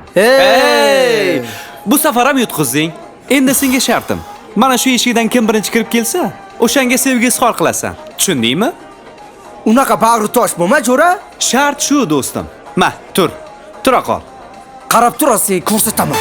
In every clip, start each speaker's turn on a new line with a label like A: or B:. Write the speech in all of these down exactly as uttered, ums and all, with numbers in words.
A: Hey! Bu safar ham yutqizding. Endi senga shartim. Mana shu eshikdan kim birinchi kirib kelsa, o'shanga sevgi izhor qilasan. Tushundingmi?
B: Unaqa bag'ri tosh bo'lma, jo'ra.
A: Shart shu, do'stim. Ma, tur. Tura qol.
B: Qarab turasiz, ko'rsataman.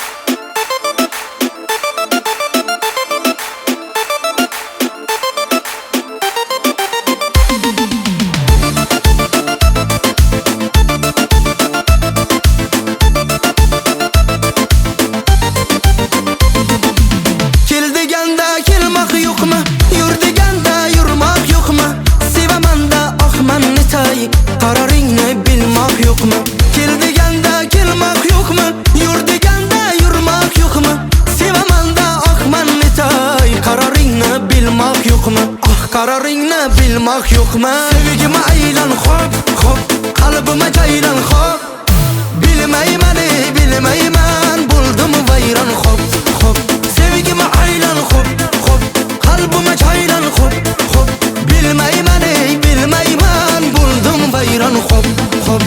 C: Qararingni bilmoq yo'qmi? Kel deganda kelmoq yo'qmi? Yur deganda yurmoq yo'qmi? Sevamanda oqman netay. Qararingni bilmoq yo'qmi? Ah, qararingni bilmoq yo'qmi? Sevgima aylan xo'p, xo'p, qalbima jaylan xo'p. Bilmayman, bilmayman, bo'ldim vayron xo'p, xo'p. Sevgima aylan xo'p, xo'p, qalbima jaylan xo'p, xo'p. Bilmayman, bilmayman, bo'ldim vayron xo'p, xo'p.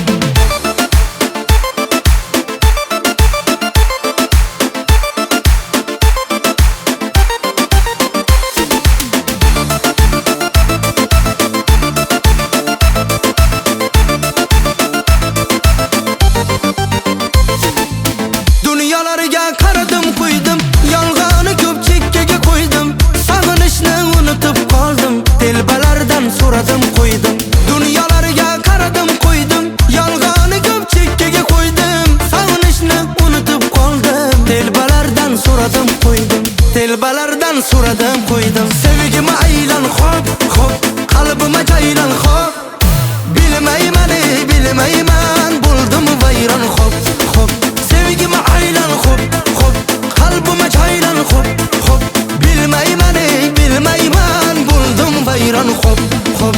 C: Dunyolarga qaradim, qo'ydim, yolg'onni ko'p chekkaga qo'ydim. Sog'inishni unutib qoldim, telbalardan so'radim, qo'ydim. Dunyolarga qaradim, qo'ydim, yolg'onni ko'p chekkaga qo'ydim. Sog'inishni unutib qoldim, telbalardan so'radim, qo'ydim. Telbalardan so'radim, qo'ydim. Sevgima aylan xo'p, xo'p, qalbima jaylan xo'p. Bilmayman, bilmayman, bo'ldim vayron xo'p, xo'p. Sevgima aylan xo'p, xo'p, qalbima jaylan xo'p, xo'p. Bilmayman, bilmayman, bo'ldim vayron xo'p, xo'p.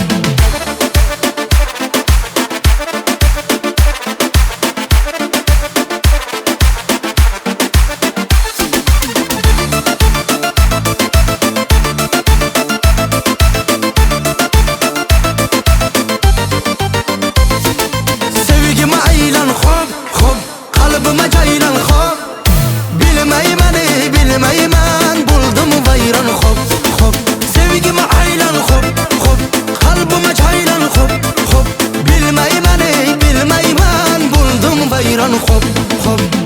C: Sevgima aylan xo'p, xo'p, qalbima jaylan xo'p. Bilmayman, bilmayman, bo'ldim vayron xo'p, xo'p. Sevgima aylan xo'p, xo'p, qalbima jaylan xo'p, xo'p. Bilmayman, bilmayman, bo'ldim vayron xo'p, xo'p.